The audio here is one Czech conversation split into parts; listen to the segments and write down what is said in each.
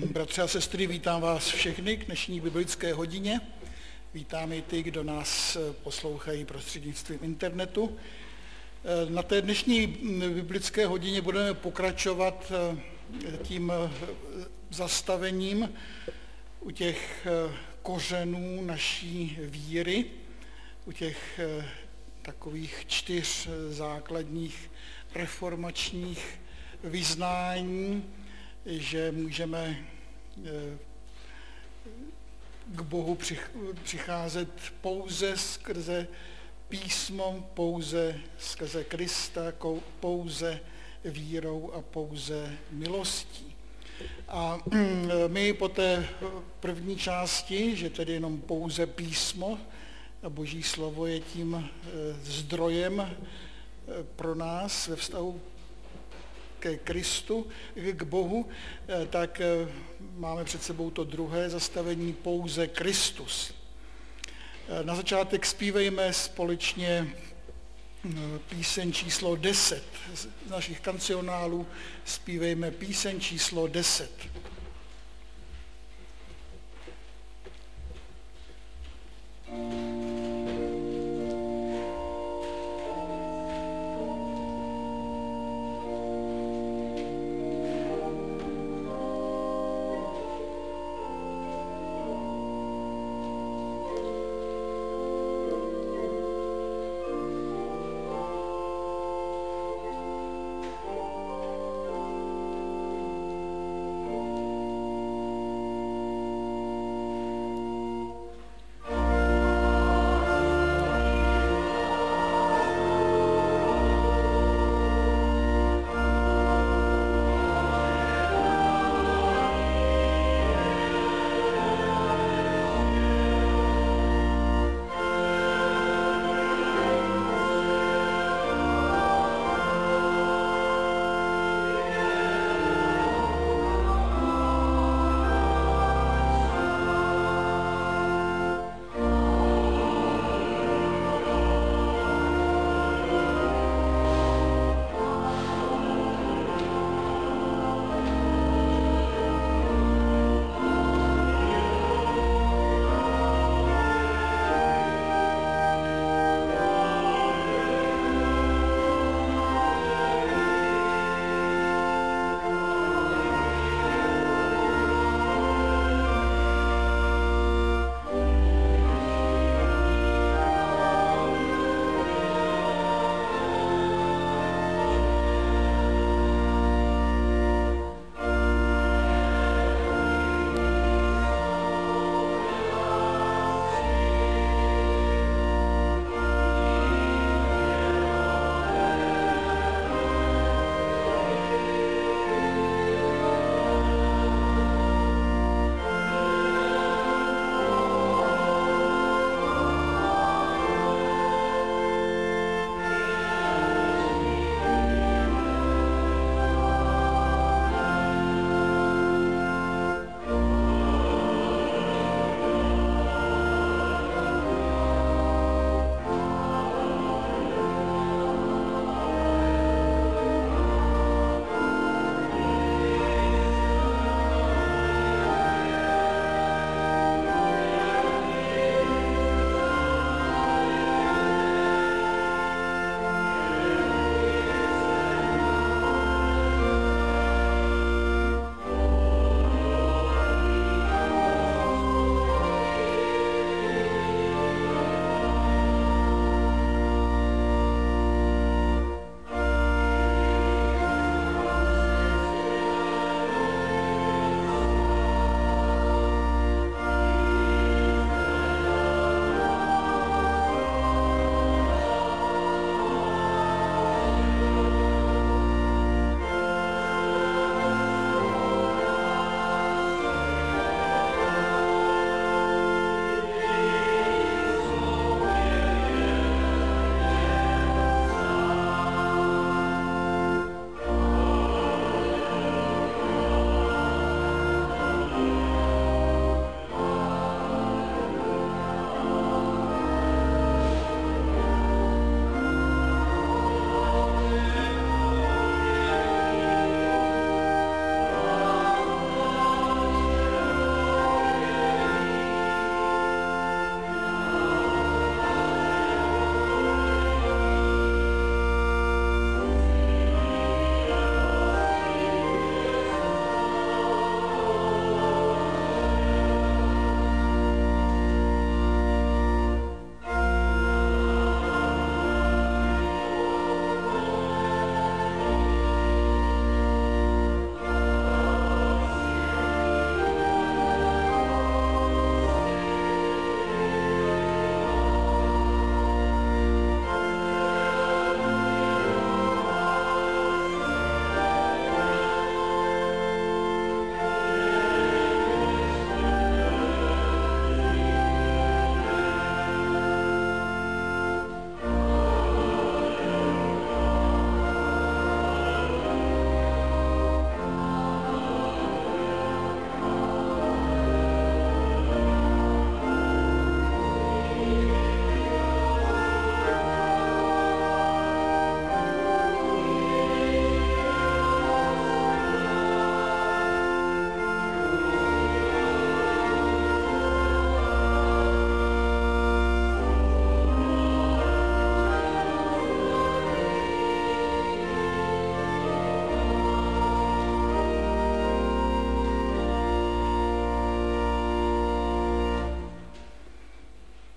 Bratři a sestry, vítám vás všechny k dnešní biblické hodině. Vítám i ty, kdo nás poslouchají prostřednictvím internetu. Na té dnešní biblické hodině budeme pokračovat tím zastavením u těch kořenů naší víry, u těch takových 4 základních reformačních vyznání, že můžeme k Bohu přicházet pouze skrze písmo, pouze skrze Krista, pouze vírou a pouze milostí. A my po té první části, že tedy jenom pouze písmo a Boží slovo je tím zdrojem pro nás ve vztahu ke Kristu, k Bohu, tak máme před sebou to druhé zastavení, pouze Kristus. Na začátek zpívejme společně píseň číslo 10. Z našich kancionálů zpívejme píseň číslo 10.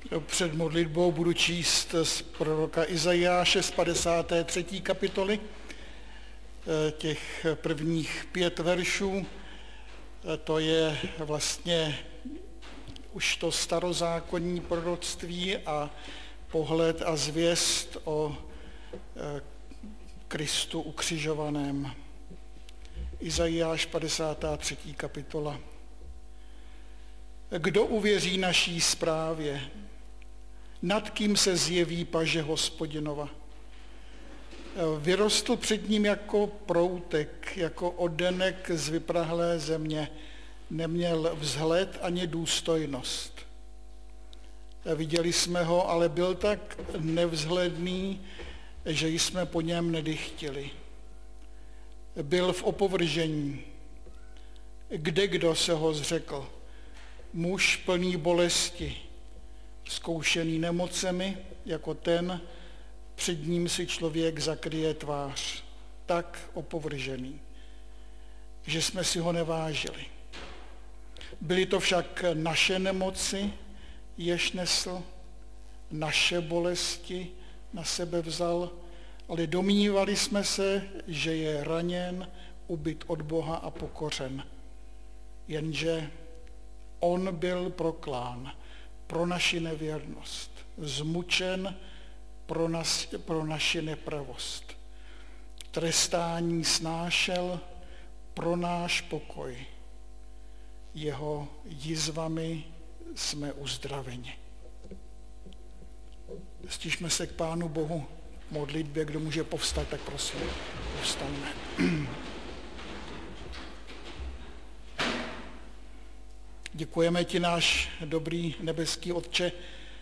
Před modlitbou budu číst z proroka Izajáše z 53. kapitoly, těch prvních 5 veršů. To je vlastně už to starozákonní proroctví a pohled a zvěst o Kristu ukřižovaném. Izajáš 53. kapitola. Kdo uvěří naší zprávě? Nad kým se zjeví paže Hospodinova? Vyrostl před ním jako proutek, jako oddenek z vyprahlé země. Neměl vzhled ani důstojnost. Viděli jsme ho, ale byl tak nevzhledný, že jsme po něm nedychtili. Byl v opovržení. Kdo se ho zřekl? Muž plný bolesti, zkoušený nemocemi, jako ten, před ním si člověk zakryje tvář, tak opovržený, že jsme si ho nevážili. Byly to však naše nemoci, jež nesl, naše bolesti na sebe vzal, ale domnívali jsme se, že je raněn, ubit od Boha a pokořen. Jenže on byl proklán pro naši nevěrnost, zmučen pro naši nepravost. Trestání snášel pro náš pokoj. Jeho jizvami jsme uzdraveni. Stižme se k Pánu Bohu v modlitbě. Kdo může povstat, tak prosím, povstaňme. Děkujeme ti, náš dobrý nebeský Otče,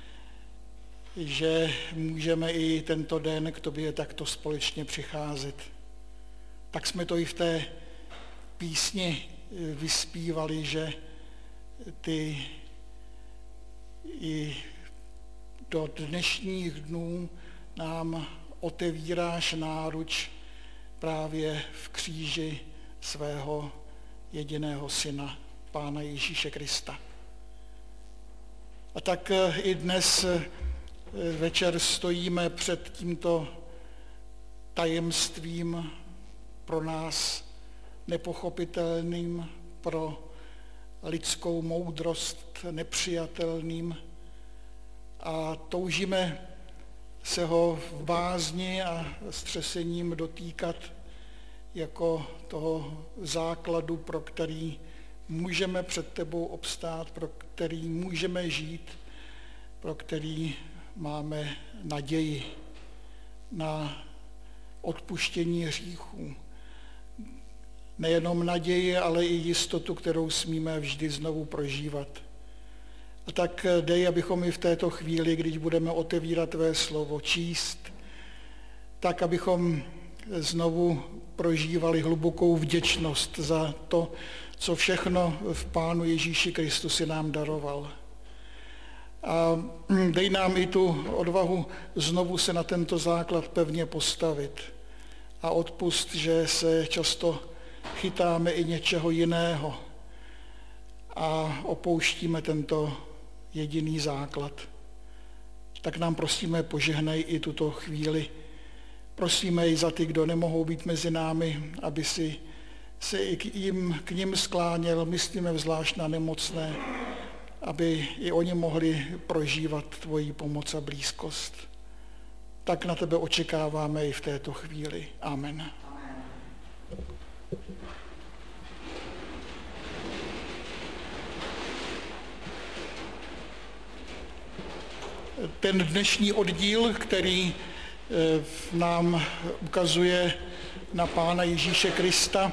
že můžeme i tento den k tobě takto společně přicházet. Tak jsme to i v té písni vyspívali, že ty i do dnešních dnů nám otevíráš náruč právě v kříži svého jediného syna, Pána Ježíše Krista. A tak i dnes večer stojíme před tímto tajemstvím pro nás nepochopitelným, pro lidskou moudrost nepřijatelným a toužíme se ho v bázni a střesením dotýkat jako toho základu, pro který můžeme před tebou obstát, pro který můžeme žít, pro který máme naději na odpuštění hříchů. Nejenom naději, ale i jistotu, kterou smíme vždy znovu prožívat. A tak dej, abychom i v této chvíli, když budeme otevírat tvé slovo, číst, tak abychom znovu prožívali hlubokou vděčnost za to, co všechno v Pánu Ježíši Kristu si nám daroval. A dej nám i tu odvahu znovu se na tento základ pevně postavit. A odpusť, že se často chytáme i něčeho jiného a opouštíme tento jediný základ. Tak nám prosíme, požehnej i tuto chvíli. Prosíme i za ty, kdo nemohou být mezi námi, aby si se i k ním skláněl, myslíme zvlášť na nemocné, aby i oni mohli prožívat tvoji pomoc a blízkost. Tak na tebe očekáváme i v této chvíli. Amen. Ten dnešní oddíl, který nám ukazuje na Pána Ježíše Krista,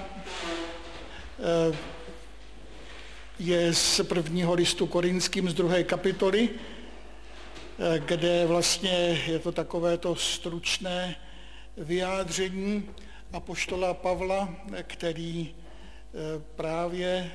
je z prvního listu Korinským z 2. kapitoly, kde vlastně je to takovéto stručné vyjádření apoštola Pavla, který právě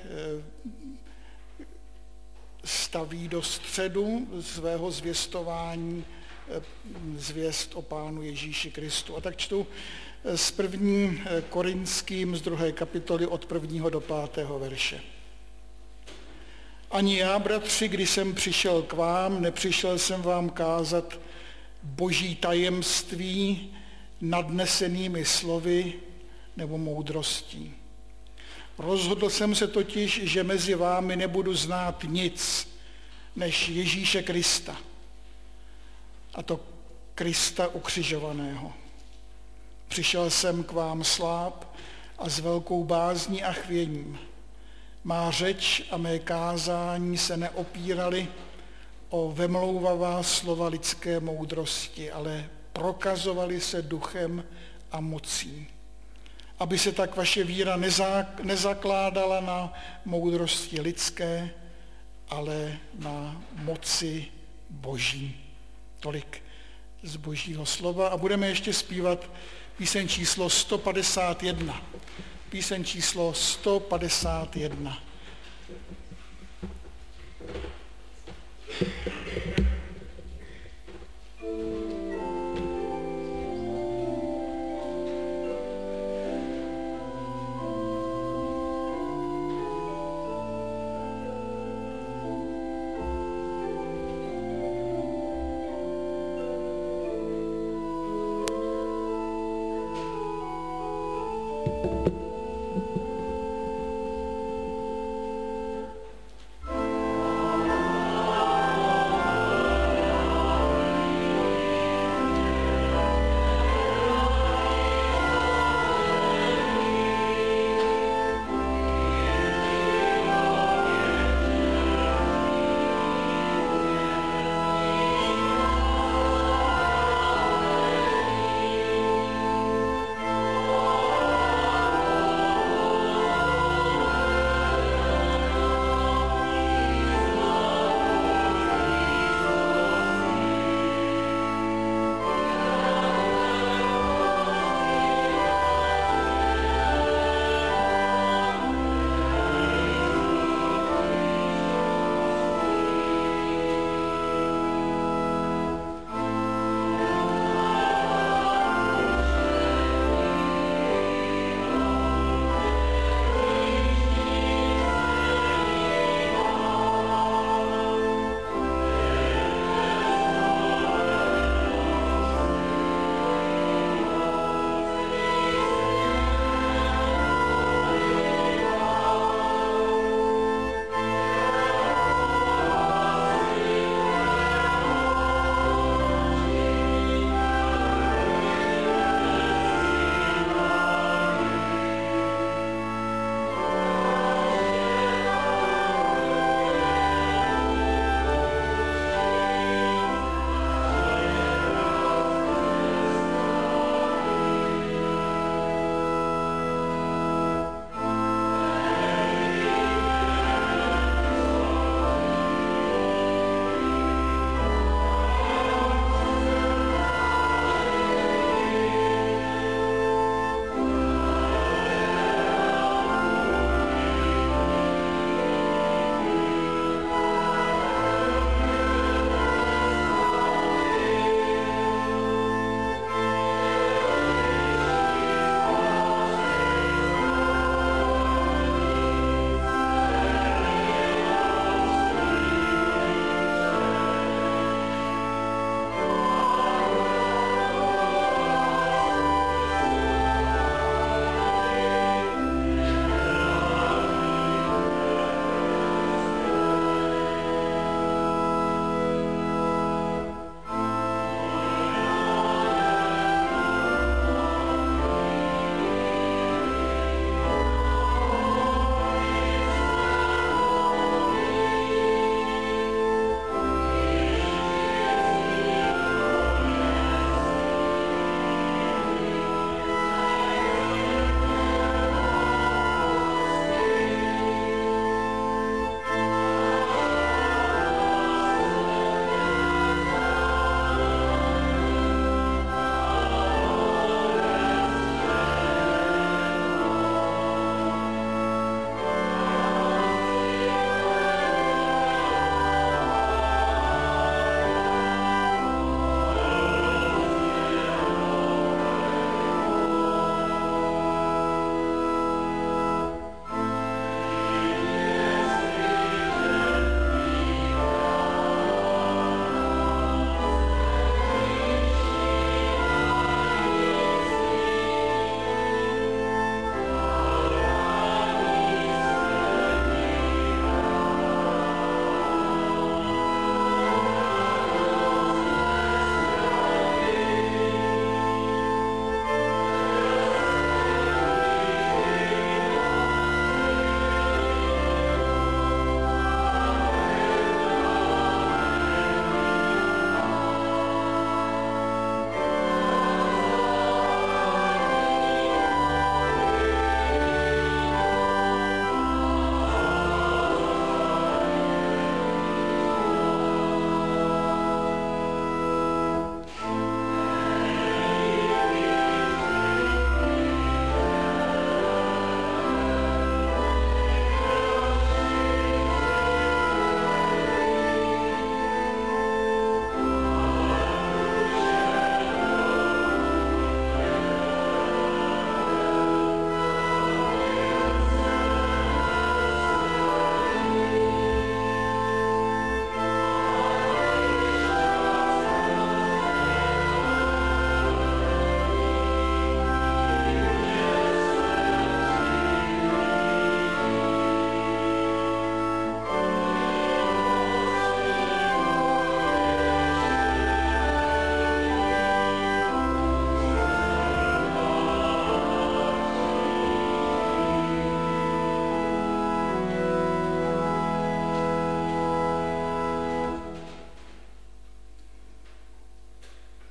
staví do středu svého zvěstování zvěst o Pánu Ježíši Kristu. A tak čtu z 1. Korinským z 2. kapitoly od 1. do 5. verše. Ani já, bratři, když jsem přišel k vám, nepřišel jsem vám kázat boží tajemství nadnesenými slovy nebo moudrostí. Rozhodl jsem se totiž, že mezi vámi nebudu znát nic než Ježíše Krista, a to Krista ukřižovaného. Přišel jsem k vám sláb a s velkou bázní a chvěním. Má řeč a mé kázání se neopíraly o vemlouvavá slova lidské moudrosti, ale prokazovaly se duchem a mocí. Aby se tak vaše víra nezakládala na moudrosti lidské, ale na moci boží. Tolik z božího slova. A budeme ještě zpívat píseň číslo 151. Píseň číslo 151.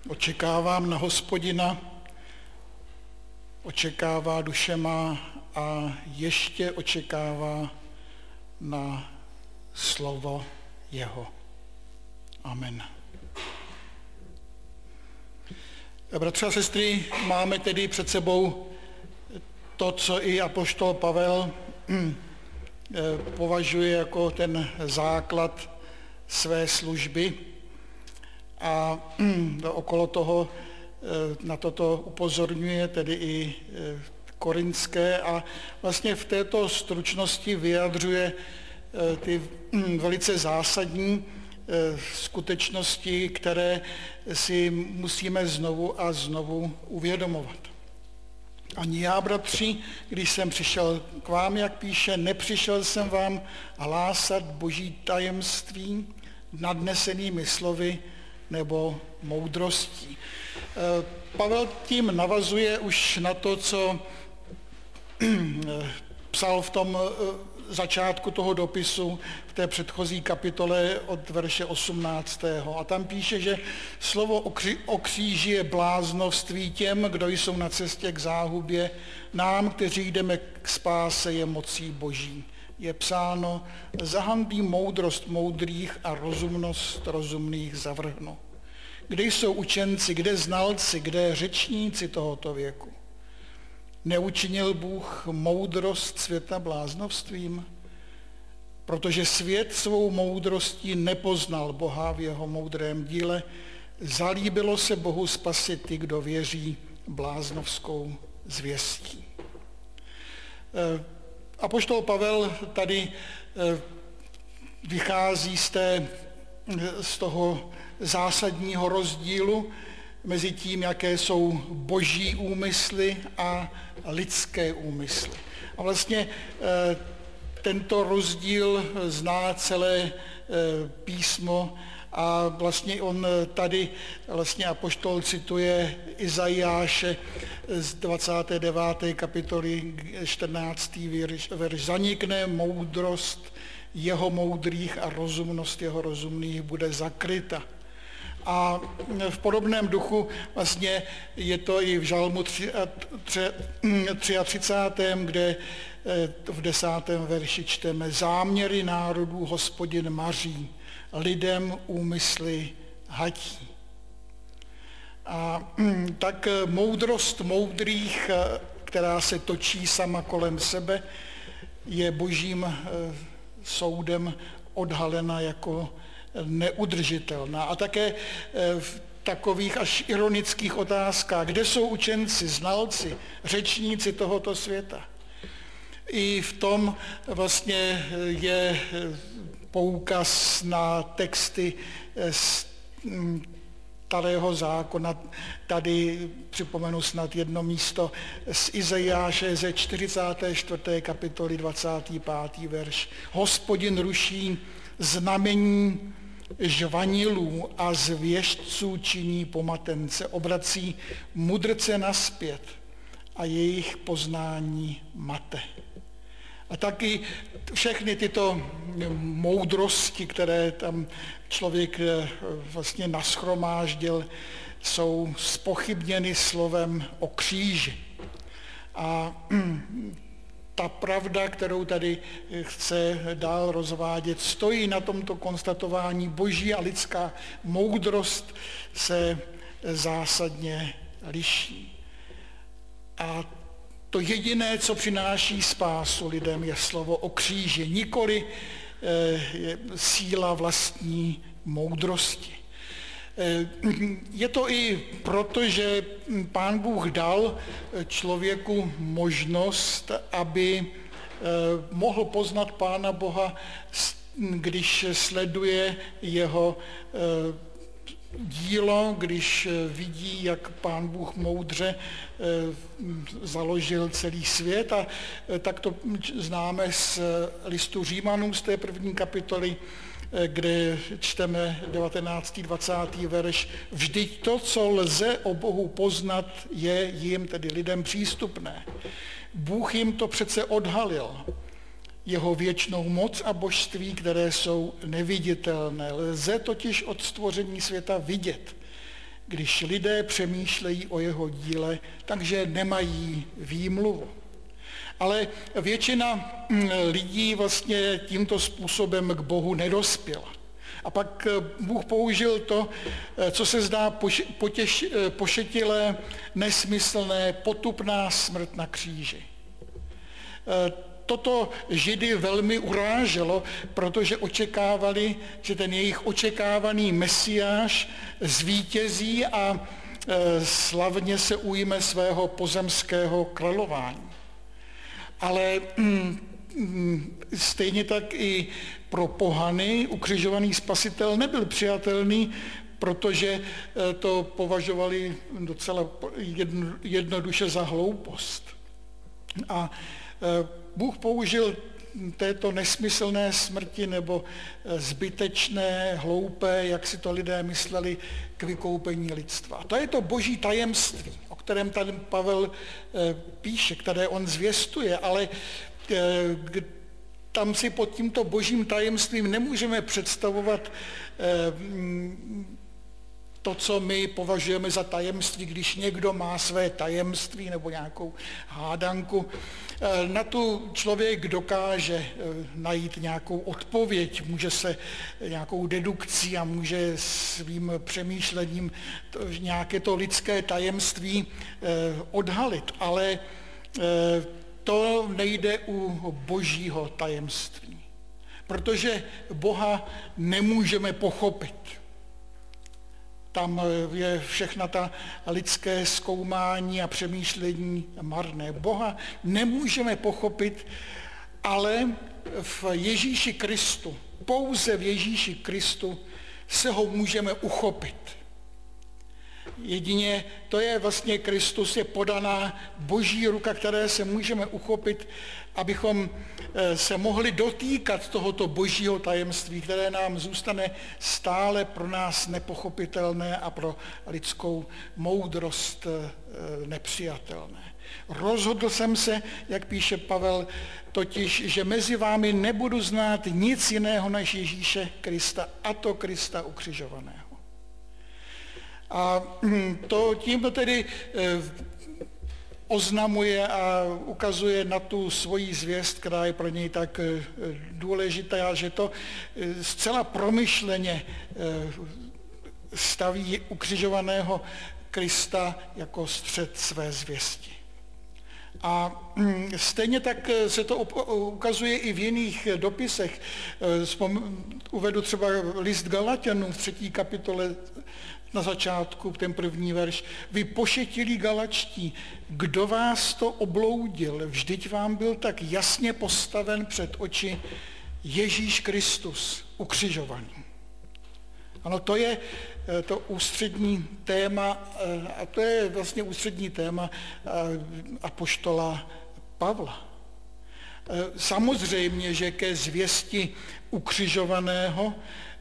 Očekávám na Hospodina, očekává duše má a ještě očekává na slovo jeho. Amen. Bratři a sestry, máme tedy před sebou to, co i apoštol Pavel považuje jako ten základ své služby. A okolo toho na toto upozorňuje tedy i Korinské a vlastně v této stručnosti vyjadřuje ty velice zásadní skutečnosti, které si musíme znovu a znovu uvědomovat. Ani já, bratři, když jsem přišel k vám, jak píše, nepřišel jsem vám hlásat boží tajemství nadnesenými slovy nebo moudrostí. Pavel tím navazuje už na to, co psal v tom začátku toho dopisu v té předchozí kapitole od verše 18. A tam píše, že slovo o kříži je bláznovství těm, kdo jsou na cestě k záhubě, nám, kteří jdeme k spáse, je mocí boží. Je psáno, zahanbí moudrost moudrých a rozumnost rozumných zavrhnu. Kde jsou učenci, kde znalci, kde řečníci tohoto věku? Neučinil Bůh moudrost světa bláznovstvím? Protože svět svou moudrostí nepoznal Boha v jeho moudrém díle, zalíbilo se Bohu spasit ty, kdo věří bláznovskou zvěstí. Apoštol Pavel tady vychází z toho zásadního rozdílu mezi tím, jaké jsou boží úmysly a lidské úmysly. A vlastně tento rozdíl zná celé písmo a vlastně on tady vlastně apoštol cituje Izajáše z 29. kapitoly 14. verš. Zanikne moudrost jeho moudrých a rozumnost jeho rozumných bude zakryta. A v podobném duchu vlastně je to i v Žalmu 33., kde v 10. verši čteme: záměry národů Hospodin maří, lidem úmysly hatí. A tak moudrost moudrých, která se točí sama kolem sebe, je božím soudem odhalena jako neudržitelná. A také v takových až ironických otázkách, kde jsou učenci, znalci, řečníci tohoto světa. I v tom vlastně je poukaz na texty Starého zákona. Tady připomenu snad jedno místo z Izajáše ze 44. kapitoly 25. verš. Hospodin ruší znamení žvanilů a zvěštců činí pomatence, obrací mudrce naspět a jejich poznání mate. A taky všechny tyto moudrosti, které tam člověk vlastně nashromáždil, jsou zpochybněny slovem o kříži. A ta pravda, kterou tady chce dál rozvádět, stojí na tomto konstatování: boží a lidská moudrost se zásadně liší. A to jediné, co přináší spásu lidem, je slovo o kříži, nikoli síla vlastní moudrosti. Je to i proto, že Pán Bůh dal člověku možnost, aby mohl poznat Pána Boha, když sleduje jeho dílo, když vidí, jak Pán Bůh moudře založil celý svět. A tak to známe z listu Římanům z té 1. kapitoly, kde čteme 19. 20. verš. Vždyť to, co lze o Bohu poznat, je jim, tedy lidem, přístupné. Bůh jim to přece odhalil. Jeho věčnou moc a božství, které jsou neviditelné. Lze totiž od stvoření světa vidět, když lidé přemýšlejí o jeho díle, takže nemají výmluvu. Ale většina lidí vlastně tímto způsobem k Bohu nedospěla. A pak Bůh použil to, co se zdá pošetilé, nesmyslné, potupná smrt na kříži. Toto Židy velmi uráželo, protože očekávali, že ten jejich očekávaný Mesiáš zvítězí a slavně se ujme svého pozemského králování. Ale stejně tak i pro pohany ukřižovaný spasitel nebyl přijatelný, protože to považovali docela jednoduše za hloupost. A Bůh použil této nesmyslné smrti nebo zbytečné, hloupé, jak si to lidé mysleli, k vykoupení lidstva. To je to boží tajemství, o kterém tady Pavel píše, které on zvěstuje, ale tam si pod tímto božím tajemstvím nemůžeme představovat to, co my považujeme za tajemství, když někdo má své tajemství nebo nějakou hádanku. Na tu člověk dokáže najít nějakou odpověď, může se nějakou dedukcí a může svým přemýšlením nějaké to lidské tajemství odhalit, ale to nejde u božího tajemství, protože Boha nemůžeme pochopit. Tam je všechna ta lidské zkoumání a přemýšlení marné. Boha nemůžeme pochopit, ale v Ježíši Kristu, pouze v Ježíši Kristu se ho můžeme uchopit. Jedině to je vlastně Kristus, je podaná boží ruka, které se můžeme uchopit, abychom se mohli dotýkat tohoto božího tajemství, které nám zůstane stále pro nás nepochopitelné a pro lidskou moudrost nepřijatelné. Rozhodl jsem se, jak píše Pavel, totiž, že mezi vámi nebudu znát nic jiného než Ježíše Krista, a to Krista ukřižovaného. A tímto tedy oznamuje a ukazuje na tu svoji zvěst, která je pro něj tak důležitá, že to zcela promyšleně staví ukřižovaného Krista jako střed své zvěsti. A stejně tak se to ukazuje i v jiných dopisech. Uvedu třeba list Galaťanům v 3. kapitole na začátku, ten první verš. Vy pošetilí Galačtí, kdo vás to obloudil? Vždyť vám byl tak jasně postaven před oči Ježíš Kristus ukřižovaný. Ano, to je to ústřední téma, a to je vlastně ústřední téma apoštola Pavla. Samozřejmě, že ke zvěsti ukřižovaného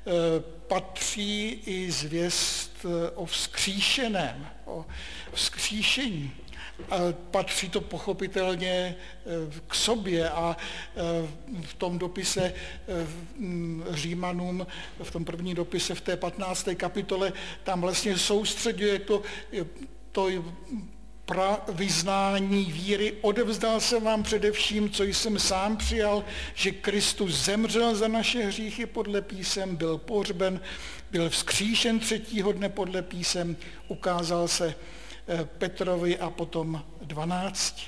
patří i zvěst o vzkříšeném, o vzkříšení. A patří to pochopitelně k sobě a v tom dopise Římanům, v tom prvním dopise v té 15. kapitole, tam vlastně soustředuje to vyznání víry. Odevzdal jsem vám především, co jsem sám přijal, že Kristus zemřel za naše hříchy podle písem, byl pohřben, byl vzkříšen 3. dne podle písem, ukázal se Petrovi a potom 12.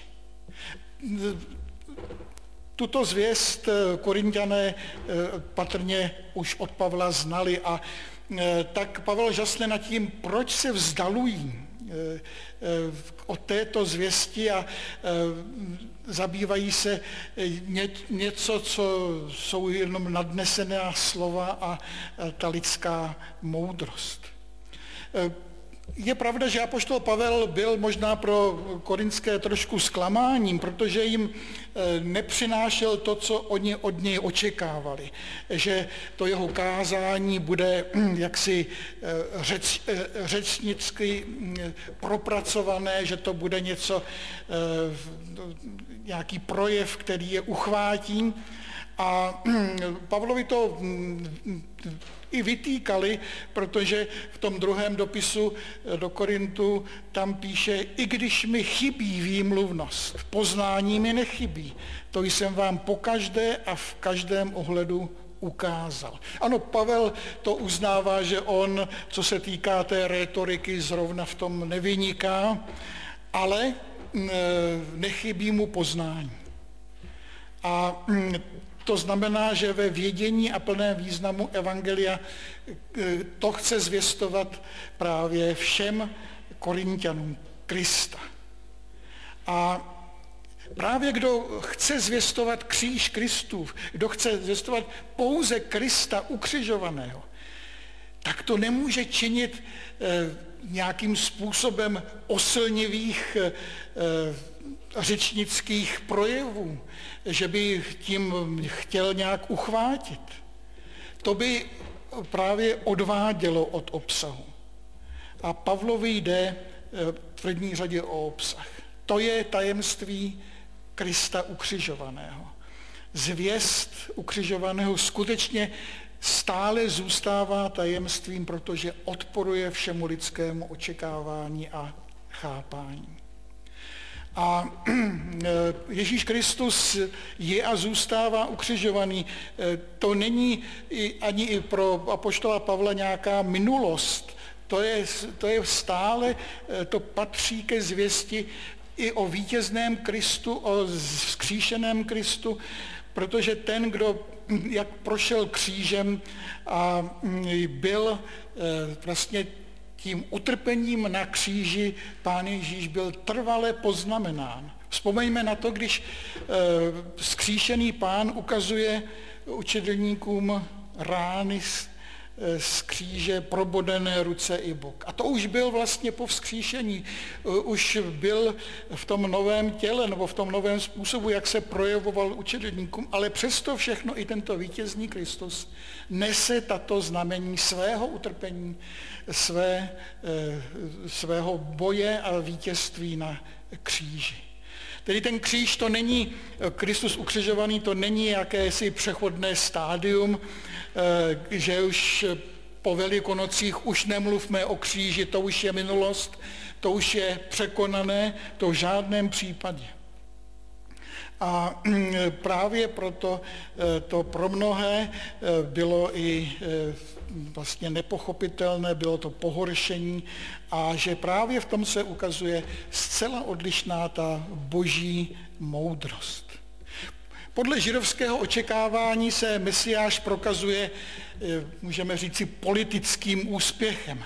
Tuto zvěst Korinťané patrně už od Pavla znali a tak Pavel žasne nad tím, proč se vzdalují od této zvěsti a zabývají se něco, co jsou jenom nadnesená slova a ta lidská moudrost. Je pravda, že apoštol Pavel byl možná pro korinské trošku zklamáním, protože jim nepřinášel to, co oni od něj očekávali. Že to jeho kázání bude jaksi řečnicky propracované, že to bude něco, nějaký projev, který je uchvátí. A Pavlovi to i vytýkali, protože v tom druhém dopisu do Korintu tam píše, i když mi chybí výmluvnost, poznání mi nechybí, to jsem vám pokaždé a v každém ohledu ukázal. Ano, Pavel to uznává, že on, co se týká té rétoriky, zrovna v tom nevyniká, ale nechybí mu poznání. A to znamená, že ve vědění a plném významu evangelia to chce zvěstovat právě všem Korinťanům Krista. A právě kdo chce zvěstovat kříž Kristův, kdo chce zvěstovat pouze Krista ukřižovaného, tak to nemůže činit nějakým způsobem oslnivých řečnických projevů, že by tím chtěl nějak uchvátit. To by právě odvádělo od obsahu. A Pavlovi jde v první řadě o obsah. To je tajemství Krista ukřižovaného. Zvěst ukřižovaného skutečně stále zůstává tajemstvím, protože odporuje všemu lidskému očekávání a chápání. A Ježíš Kristus je a zůstává ukřižovaný. To není ani i pro apoštola Pavla nějaká minulost. To je stále, to patří ke zvěsti i o vítězném Kristu, o vzkříšeném Kristu, protože ten, kdo jak prošel křížem a byl vlastně tím utrpením na kříži, Pán Ježíš byl trvale poznamenán. Vzpomeňme na to, když vzkříšený Pán ukazuje učedlníkům rány z kříže, probodené ruce i bok. A to už byl vlastně po vzkříšení, už byl v tom novém těle nebo v tom novém způsobu, jak se projevoval učedlníkům, ale přesto všechno i tento vítězný Kristus nese tato znamení svého utrpení, svého boje a vítězství na kříži. Tedy ten kříž to není, Kristus ukřižovaný, to není jakési přechodné stádium, že už po Velikonocích už nemluvme o kříži, to už je minulost, to už je překonané, to v žádném případě. A právě proto to pro mnohé bylo i vlastně nepochopitelné, bylo to pohoršení a že právě v tom se ukazuje zcela odlišná ta boží moudrost. Podle židovského očekávání se Mesiáš prokazuje, můžeme říci, politickým úspěchem.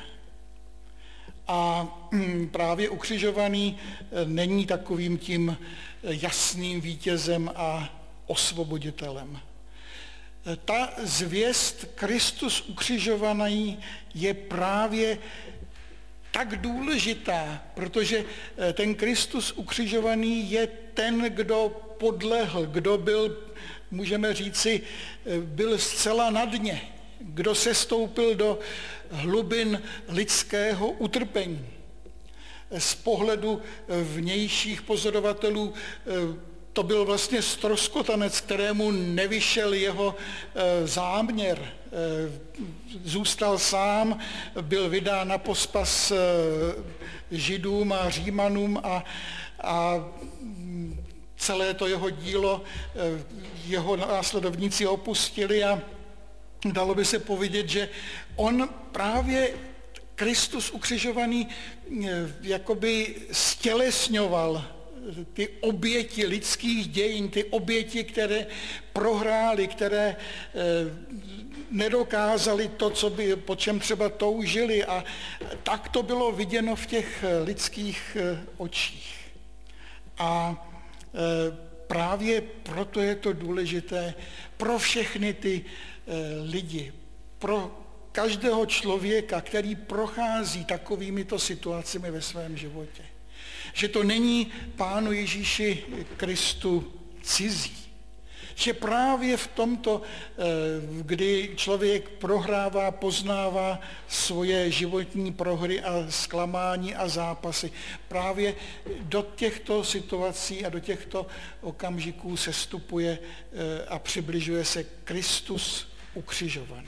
A právě ukřižovaný není takovým tím jasným vítězem a osvoboditelem. Ta zvěst Kristus ukřižovaný je právě tak důležitá, protože ten Kristus ukřižovaný je ten, kdo podlehl, kdo byl, můžeme říci, byl zcela na dně, kdo sestoupil do hlubin lidského utrpení. Z pohledu vnějších pozorovatelů to byl vlastně ztroskotanec, kterému nevyšel jeho záměr. Zůstal sám, byl vydán na pospas Židům a Římanům a celé to jeho dílo jeho následovníci opustili a dalo by se povědět, že on právě Kristus ukřižovaný jakoby stělesňoval ty oběti lidských dějin, ty oběti, které prohrály, které nedokázali to, po čem třeba toužili a tak to bylo viděno v těch lidských očích. A právě proto je to důležité pro všechny ty lidi, pro každého člověka, který prochází takovýmito situacemi ve svém životě. Že to není Pánu Ježíši Kristu cizí. Že právě v tomto, kdy člověk prohrává, poznává svoje životní prohry a zklamání a zápasy, právě do těchto situací a do těchto okamžiků se vstupuje a přibližuje se Kristus ukřižovaný.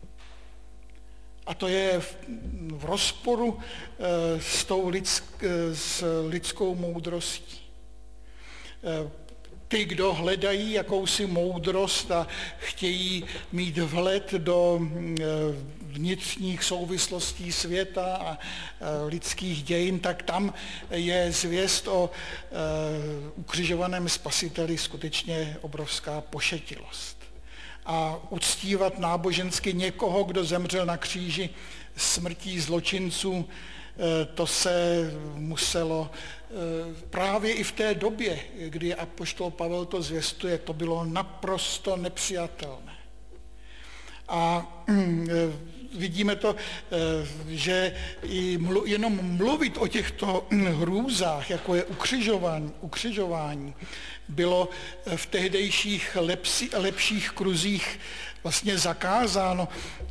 A to je v rozporu s lidskou moudrostí. Ty, kdo hledají jakousi moudrost a chtějí mít vhled do vnitřních souvislostí světa a lidských dějin, tak tam je zvěst o ukřižovaném spasiteli skutečně obrovská pošetilost. A uctívat nábožensky někoho, kdo zemřel na kříži smrtí zločinců, to se muselo právě i v té době, kdy apoštol Pavel to zvěstuje, to bylo naprosto nepřijatelné. A vidíme to, že jenom mluvit o těchto hrůzách, jako je ukřižování, bylo v tehdejších lepších kruzích vlastně zakázáno.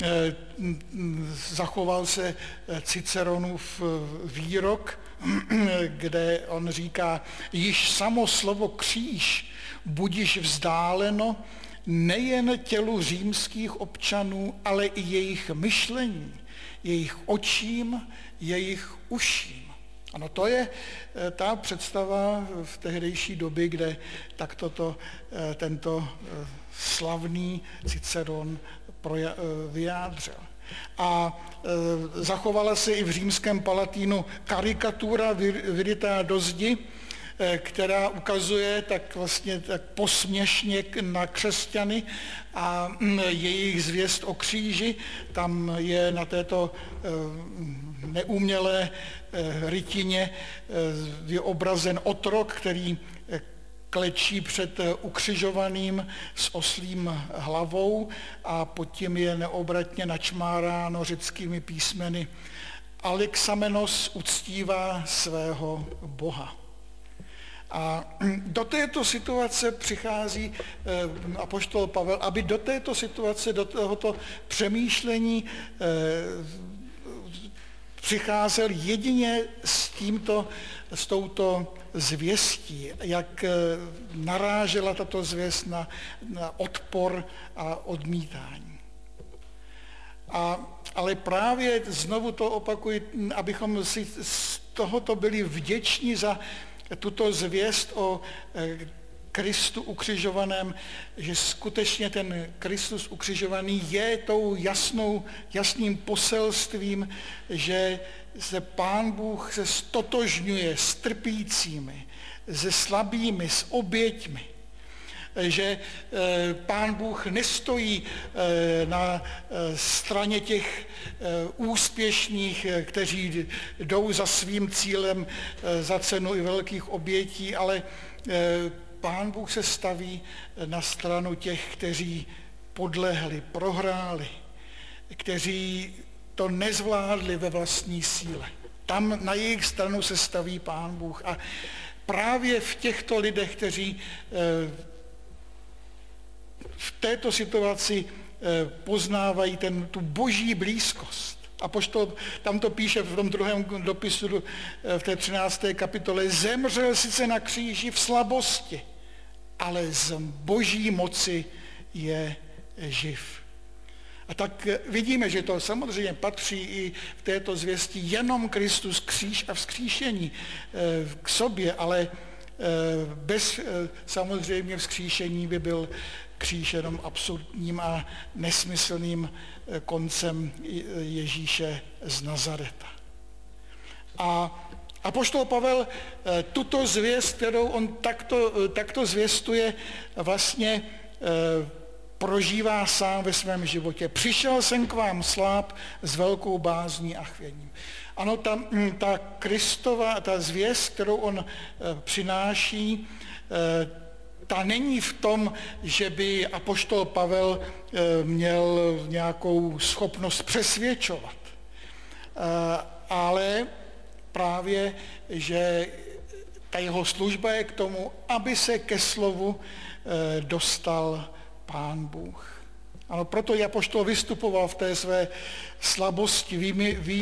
Zachoval se Ciceronův výrok, kde on říká, již samo slovo kříž budiš vzdáleno nejen tělu římských občanů, ale i jejich myšlení, jejich očím, jejich uším. Ano, to je ta představa v tehdejší době, kde takto tento slavný Ciceron vyjádřil. A zachovala se i v římském Palatínu karikatura vyrytá do zdi, která ukazuje tak vlastně tak posměšně na křesťany a jejich zvěst o kříži. Tam je na této neumělé rytině vyobrazen otrok, který klečí před ukřižovaným s oslím hlavou a pod tím je neobratně načmáráno řeckými písmeny Alexamenos uctívá svého Boha. A do této situace přichází apoštol Pavel, aby do této situace, do tohoto přemýšlení přicházel jedině s touto zvěstí, jak narážela tato zvěst na odpor a odmítání. Ale právě znovu to opakuji, abychom si z tohoto byli vděční za tuto zvěst o Kristu ukřižovaném, že skutečně ten Kristus ukřižovaný je tou jasným poselstvím, že se Pán Bůh se stotožňuje s trpícími, se slabými, s oběťmi. Že Pán Bůh nestojí na straně těch úspěšných, kteří jdou za svým cílem za cenu i velkých obětí, ale Pán Bůh se staví na stranu těch, kteří podlehli, prohráli, kteří to nezvládli ve vlastní síle. Tam na jejich stranu se staví Pán Bůh. A právě v těchto lidech, kteří v této situaci poznávají tu boží blízkost. Apoštol tam to píše v tom druhém dopisu v té 13. kapitole. Zemřel sice na kříži v slabosti, ale z boží moci je živ. A tak vidíme, že to samozřejmě patří i v této zvěsti jenom Kristus, kříž a vzkříšení k sobě, ale bez samozřejmě vzkříšení by byl kříž jenom absurdním a nesmyslným koncem Ježíše z Nazareta. A apoštol Pavel tuto zvěst, kterou on takto zvěstuje, vlastně prožívá sám ve svém životě. Přišel jsem k vám sláb s velkou bázní a chvěním. Ano, ta Kristova, ta zvěst, kterou on přináší, ta není v tom, že by apoštol Pavel měl nějakou schopnost přesvědčovat, ale právě, že Ta jeho služba je k tomu, aby se ke slovu dostal Pán Bůh. Ano, proto apoštol vystupoval v té své slabosti.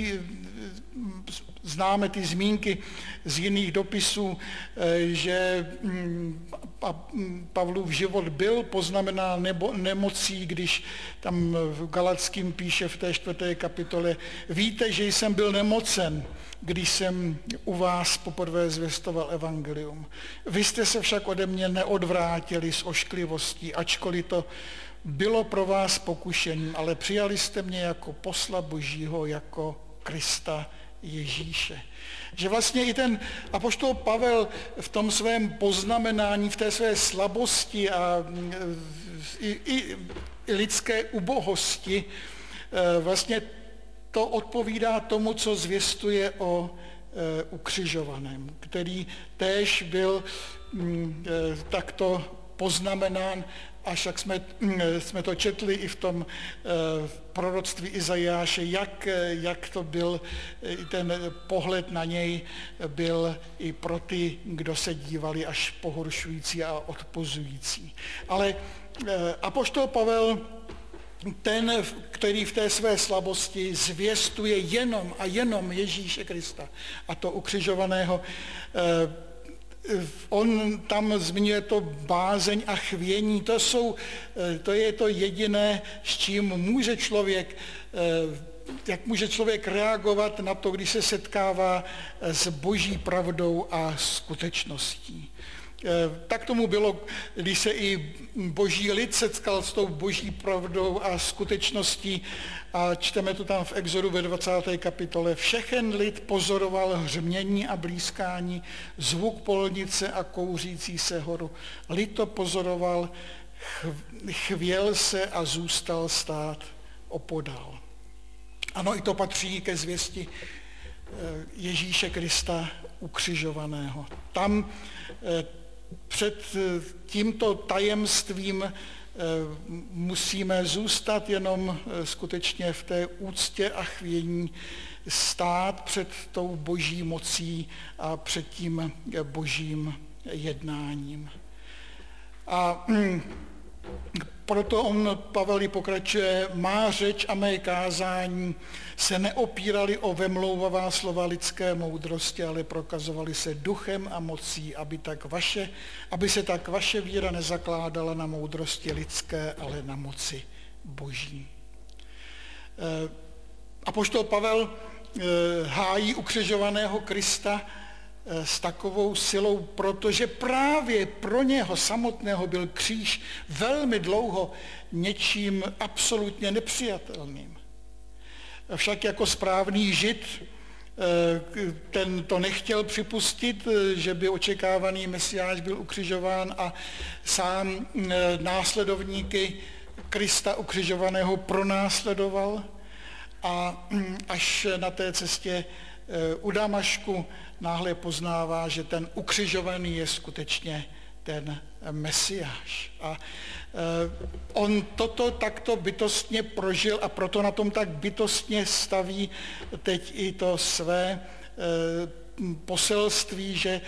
Známe ty zmínky z jiných dopisů, že Pavlův život byl poznamenán nemocí, když tam v Galatským píše v té 4. kapitole: víte, že jsem byl nemocen, když jsem u vás poprvé zvěstoval evangelium. Vy jste se však ode mě neodvrátili s ošklivostí, ačkoliv to bylo pro vás pokušením, ale přijali jste mě jako posla Božího, jako Krista Ježíše. Že vlastně i ten apoštol Pavel v tom svém poznamenání, v té své slabosti a i lidské ubohosti vlastně to odpovídá tomu, co zvěstuje o ukřižovaném, který též byl takto poznamenán, až jak jsme to četli i v tom proroctví Izajáše, jak to byl, ten pohled na něj byl i pro ty, kdo se dívali, až pohoršující a odpozující. Ale apoštol Pavel, ten, který v té své slabosti zvěstuje jenom a jenom Ježíše Krista a to ukřižovaného, on tam zmiňuje to bázeň a chvění. To je to jediné, s čím může člověk, jak může člověk reagovat na to, když se setkává s Boží pravdou a skutečností. Tak tomu bylo, když se i Boží lid setkal s tou Boží pravdou a skutečností, a čteme to tam v Exodu ve 20. kapitole. Všechen lid pozoroval hřmění a blízkání, zvuk polnice a kouřící se horu. Lid to pozoroval, chvěl se a zůstal stát opodál. Ano, i to patří ke zvěsti Ježíše Krista ukřižovaného. Tam před tímto tajemstvím musíme zůstat jenom skutečně v té úctě a chvění, stát před tou Boží mocí a před tím Božím jednáním. A proto Pavel pokračuje: má řeč a mé kázání se neopírali o vemlouvavá slova lidské moudrosti, ale prokazovali se duchem a mocí, aby se tak vaše víra nezakládala na moudrosti lidské, ale na moci Boží. Apoštol Pavel hájí ukřižovaného Krista s takovou silou, protože právě pro něho samotného byl kříž velmi dlouho něčím absolutně nepřijatelným. Však jako správný Žid ten to nechtěl připustit, že by očekávaný Mesiáš byl ukřižován, a sám následovníky Krista ukřižovaného pronásledoval, a až na té cestě u Damašku náhle poznává, že ten ukřižovaný je skutečně ten Mesiáš. A on toto takto bytostně prožil a proto na tom tak bytostně staví teď i to své poselství, že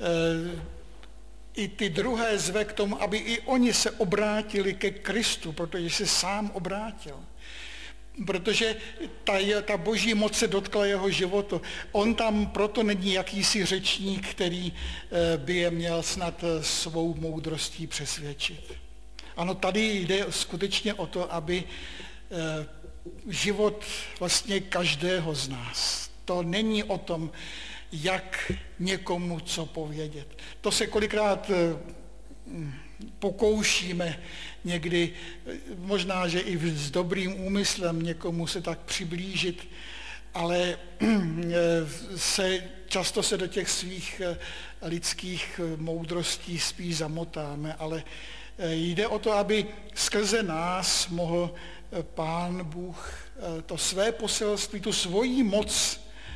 i ty druhé zve k tomu, aby i oni se obrátili ke Kristu, protože se sám obrátil. Protože ta Boží moc se dotkla jeho životu. On tam proto není jakýsi řečník, který by je měl snad svou moudrostí přesvědčit. Ano, tady jde skutečně o to, aby život vlastně každého z nás. To není o tom, jak někomu co povědět. To se kolikrát pokoušíme někdy, možná, že i s dobrým úmyslem někomu se tak přiblížit, ale často se do těch svých lidských moudrostí spíš zamotáme, ale jde o to, aby skrze nás mohl Pán Bůh to své poselství, tu svoji moc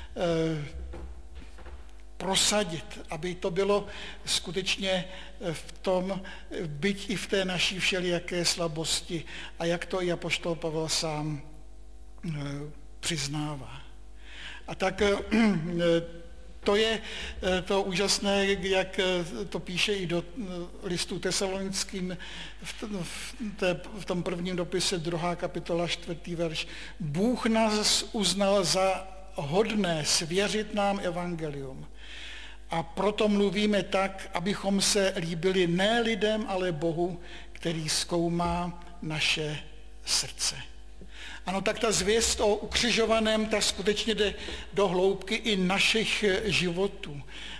prosadit, aby to bylo skutečně v tom, byť i v té naší všelijaké slabosti, a jak to i apoštol Pavel sám přiznává. A tak to je to úžasné, jak to píše i do listu Tesalonickým v tom prvním dopise 2. kapitola 4. verš. Bůh nás uznal za hodné svěřit nám evangelium. A proto mluvíme tak, abychom se líbili ne lidem, ale Bohu, který zkoumá naše srdce. Ano, tak ta zvěst o ukřižovaném, ta skutečně jde do hloubky i našich životů,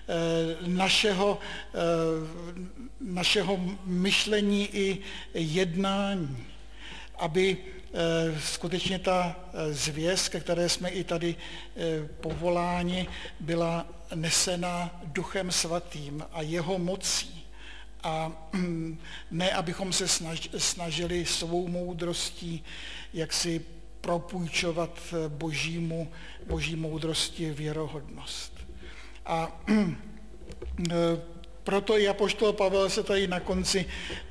našeho myšlení i jednání, aby skutečně ta zvěst, ke které jsme i tady povoláni, byla nesena Duchem Svatým a jeho mocí. A ne, abychom se snažili svou moudrostí jaksi propůjčovat boží moudrosti věrohodnost. A proto i apoštol Pavel se tady na konci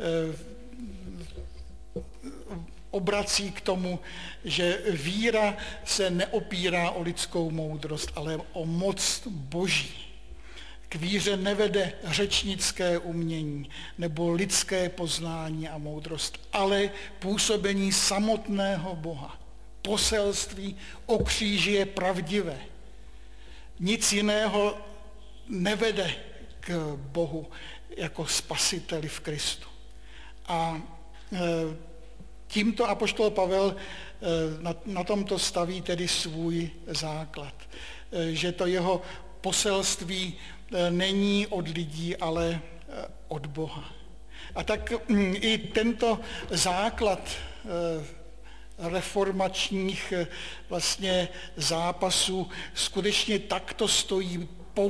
obrací k tomu, že víra se neopírá o lidskou moudrost, ale o moc Boží. K víře nevede řečnické umění nebo lidské poznání a moudrost, ale působení samotného Boha. Poselství o kříži je pravdivé. Nic jiného nevede k Bohu jako spasiteli v Kristu. A tímto apoštol Pavel na tomto staví tedy svůj základ, že to jeho poselství není od lidí, ale od Boha. A tak i tento základ reformačních vlastně zápasů skutečně takto stojí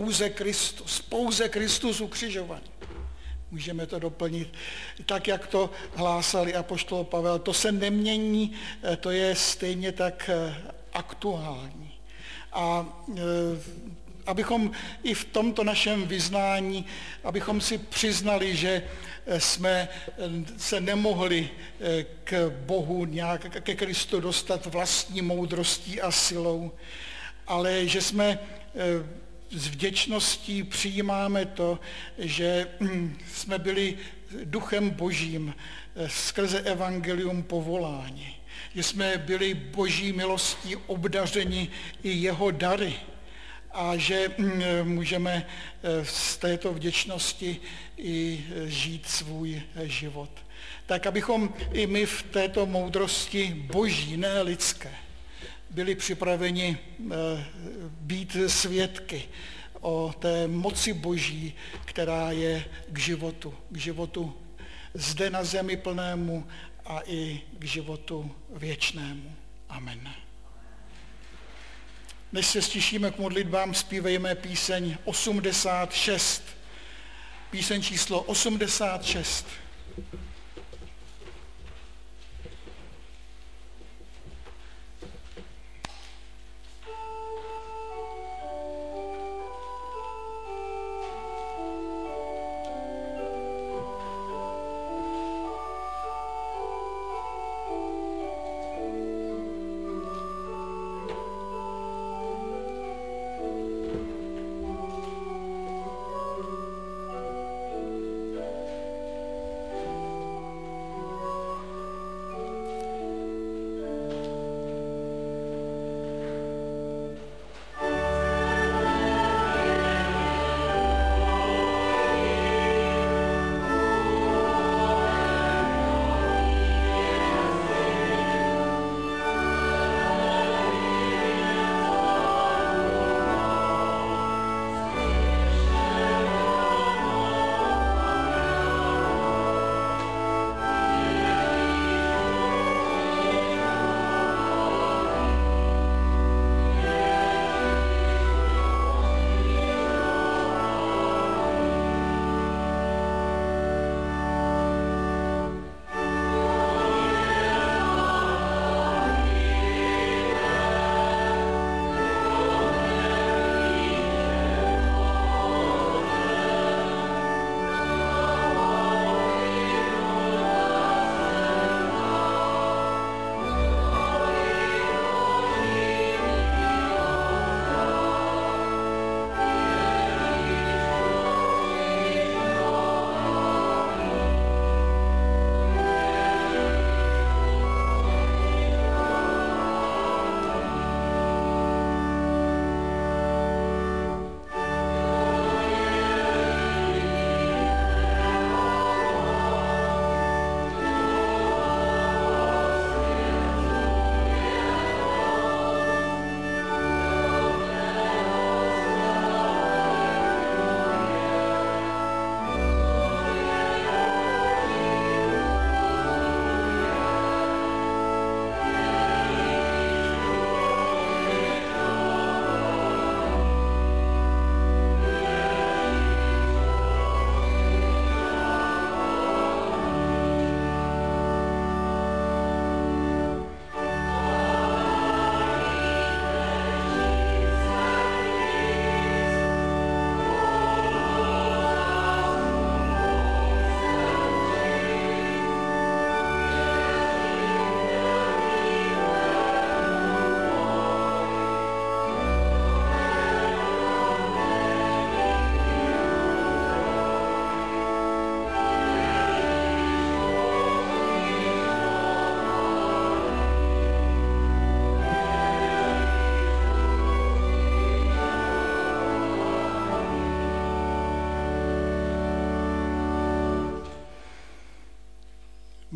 pouze Kristus ukřižovaný. Můžeme to doplnit tak, jak to hlásal i apoštol Pavel. To se nemění, to je stejně tak aktuální. A abychom i v tomto našem vyznání, abychom si přiznali, že jsme se nemohli k Bohu nějak, ke Kristu dostat vlastní moudrostí a silou, ale že jsme s vděčností přijímáme to, že jsme byli Duchem Božím skrze evangelium povoláni, že jsme byli Boží milostí obdařeni i jeho dary a že můžeme z této vděčnosti i žít svůj život. Tak abychom i my v této moudrosti Boží, ne lidské, byli připraveni být svědky o té moci Boží, která je k životu zde na zemi plnému a i k životu věčnému. Amen. Než se stišíme k modlitbám, zpívejme píseň 86. Píseň číslo 86.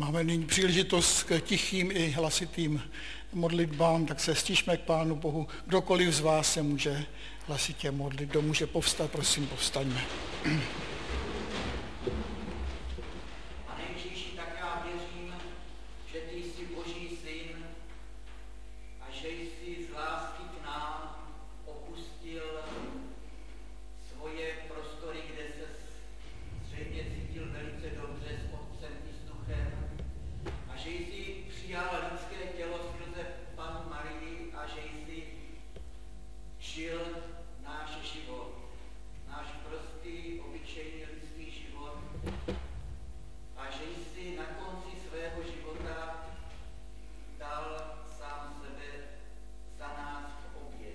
Máme nyní příležitost k tichým i hlasitým modlitbám, tak se stišme k Pánu Bohu. Kdokoliv z vás se může hlasitě modlit. Kdo může povstat, prosím, povstaňme. Pane Ježíši, tak já věřím, že ty jsi Boží syn a že jsi z lásky k nám opustil svoje prostory, kde se zřejmě cítil velice dobře s Otcem i s Duchem a že jsi přijal lidské tělo skrze Pannu Marii a že jsi žil náš život, náš prostý, obyčejný lidský život a že jsi na konci svého života dal sám sebe za nás v oběť.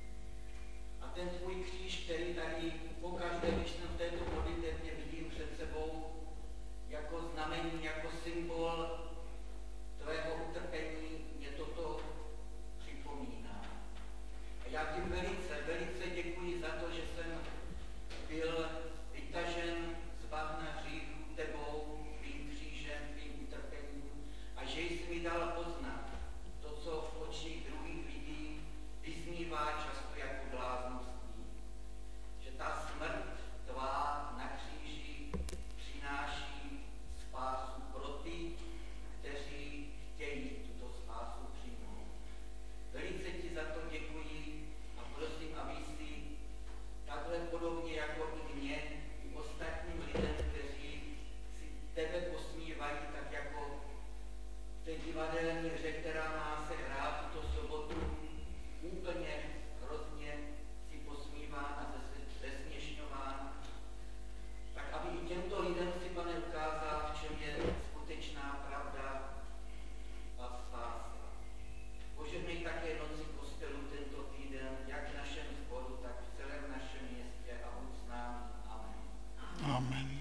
A ten tvůj kříž, který tady pokaždé, když jsem v této modlitbě vidím před sebou, jako znamení, jako symbol tvého utrpení, mě toto připomíná. A já ti velice, velice děkuji za to, že jsem byl vytažen z bahna hříchu tebou, tvým křížem, tvým utrpením a že jsi mi dal poznat to, co v očích druhých lidí vyznívá často jako blázností. Že ta smrt tvá na kříži přináší spásu pro ty, kteří chtějí tuto spásu přijmout. Velice ti za to děkuji a prosím, aby si takhle podobně jako i mě, i ostatním lidem, kteří si tebe posmívají, tak jako v té divadelní hře, která má se hrát tuto sobotu, úplně hrozně si posmíván a zesměšňován, tak aby i těmto lidem si, Pane, ukázal, v čem je skutečná pravda a spása. Požehnej také noci kostelu tento týden, jak v našem sboru, tak v celém našem městě a buď s námi. Amen. Amen.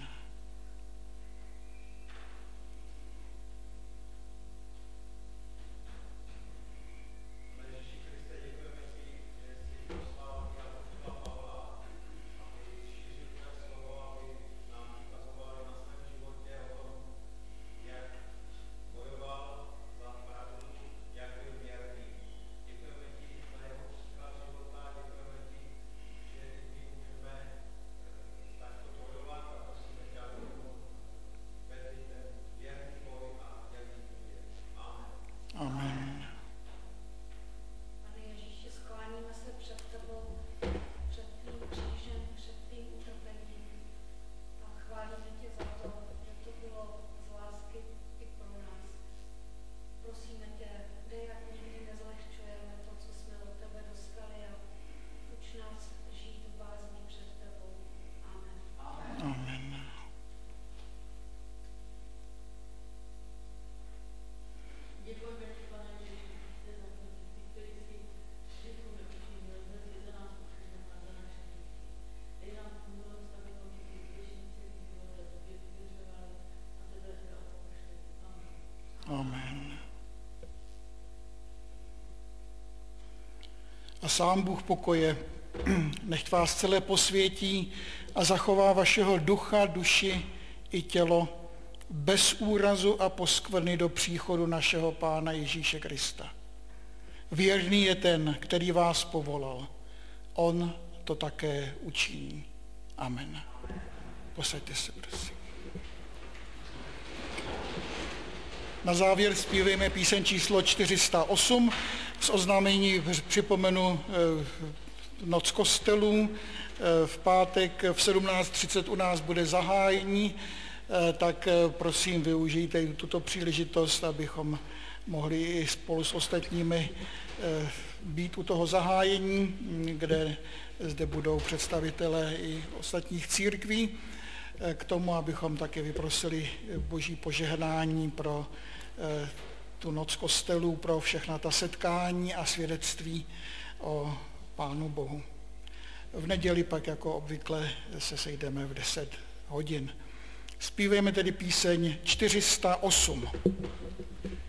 Amen. Pane Ježíši, skláníme se před tebou, před tvým křížem, před tvým utrpením a chválíme tě za to, že to bylo z lásky i pro nás. Prosíme tě, dej, jak nikdy nezlehčujeme to, co jsme od tebe dostali a uč nás žít v bázni před tebou. Amen. Amen. Děkujeme ti, Pane Ježíši, Kriste, za to, že ty, který jsi vždycky neučinil, za nás učinil a za naše děti. Dej nám tu milost, abychom ti ty zvěšení celý život a tobě důvěřovali a tebe neopouštěli. Amen. Amen. A sám Bůh pokoje, nechť vás celé posvětí a zachová vašeho ducha, duši i tělo bez úrazu a poskvrny do příchodu našeho Pána Ježíše Krista. Věrný je ten, který vás povolal. On to také učiní. Amen. Posaďte se, prosím. Na závěr zpívejme píseň číslo 408. Z oznámení připomenu noc kostelů. V pátek v 17:30 u nás bude zahájení, tak prosím využijte tuto příležitost, abychom mohli i spolu s ostatními být u toho zahájení, kde zde budou představitelé i ostatních církví, k tomu, abychom také vyprosili Boží požehnání pro tu noc kostelů, pro všechna ta setkání a svědectví o Pánu Bohu. V neděli pak jako obvykle se sejdeme v 10 hodin. Zpívejme tedy píseň 408.